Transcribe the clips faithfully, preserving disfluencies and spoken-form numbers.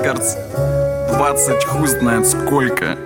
Рекордс. Двадцать хуй знает сколько.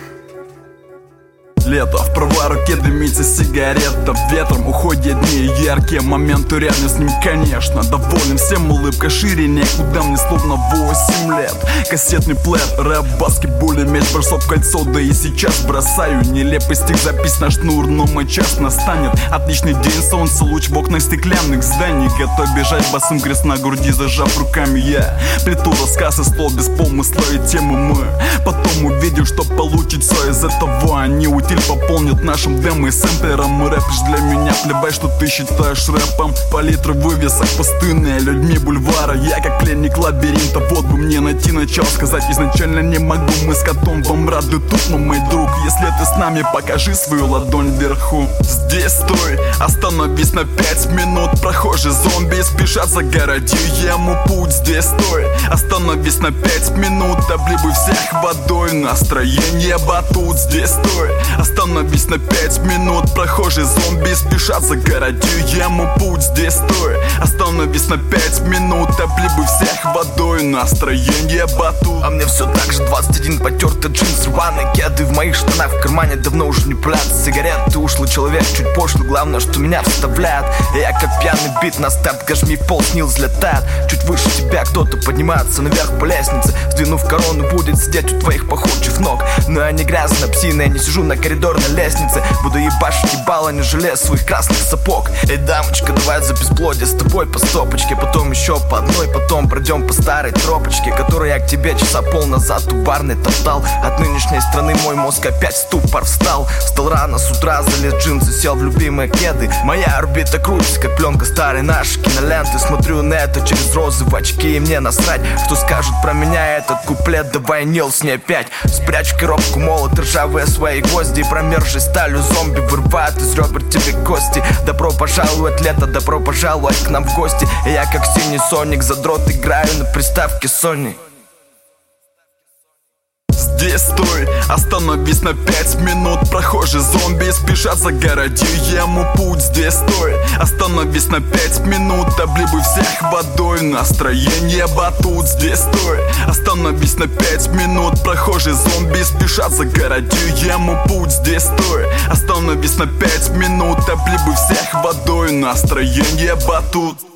Лето, в правой руке дымится сигарета. Ветром уходят дни яркие, моменты рядом с ним, конечно. Доволен всем, улыбка шире некуда, мне словно восемь лет. Кассетный плеер, рэп, баскетбол, мяч, бросок в кольцо. Да и сейчас бросаю нелепый стих, запись на шнур, но мой час настанет. Отличный день, солнце, луч в окнах стеклянных зданий. Готов бежать босым, крест на груди, зажав руками я. Плету рассказ и слов без помысла и темы мы. Потом увидим, что получится из этого. Они утиль пополнят нашим демо и сэмплером. И рэп лишь для меня, плевать, что ты считаешь рэпом. Палитры вывесок, пустынные людьми бульвара. Я как пленник лабиринта, вот бы мне найти начало. Сказать изначально не могу, мы с котом вам рады тут, но мой друг, если ты с нами, покажи свою ладонь вверху. Здесь стой, остановись на пять минут. Прохожие зомби спешат, загороди ему путь. Здесь стой, остановись на пять минут. Облибы всех водой, настроение батут. Здесь стой, остановись на пять минут. Прохожие зомби спешат, загороди ему путь. Здесь стой, остановись на пять минут. Облибы всех водой, настроение батут. А мне все так же двадцать один, потертый джинсы, рваные кеды. В моих штанах в кармане давно уже не пулят сигареты. Ушлый человек, чуть пошлый, главное, что меня вставляет. И я как пьяный бит на старт, гожми в пол, снил взлетает. Чуть выше тебя кто-то поднимается наверх по лестнице. Сдвинув корону, будет сидеть у твоих походчих ног. Но я не грязно псина, я не сижу на коридорной лестнице. Буду ебашить ебало, не жалея своих красных сапог. Эй, дамочка, давай за бесплодие с тобой по стопочке. Потом еще по одной, потом пройдем по старой тропочке, которую я к тебе часа пол назад у барной топтал. От нынешней страны мой мозг опять в ступор встал. Встал рано с утра, залез в джинсы, сел в любимые кеды. Моя орбита крутится, как пленка старой нашей киноленты. Смотрю на это через розы в очки, и мне насрать, что скажут про меня этот куплет. Давай Нилсни опять. Спрячь коробку, молот, ржавые свои гвозди. Промерзшей сталью зомби вырывают из ребер тебе кости. Добро пожаловать лето, добро пожаловать к нам в гости. И я как синий соник, задрот, играю на приставке Sony. Здесь стой, остановись на пять минут. Прохожие зомби спешат, загороди ему путь. Здесь стой, остановись на пять минут. Облибы всех водой, настроение батут. Здесь стой, остановись на пять минут. Прохожие зомби спешат, загороди ему путь. Здесь стой, остановись на пять минут. Облибы всех водой, настроение батут.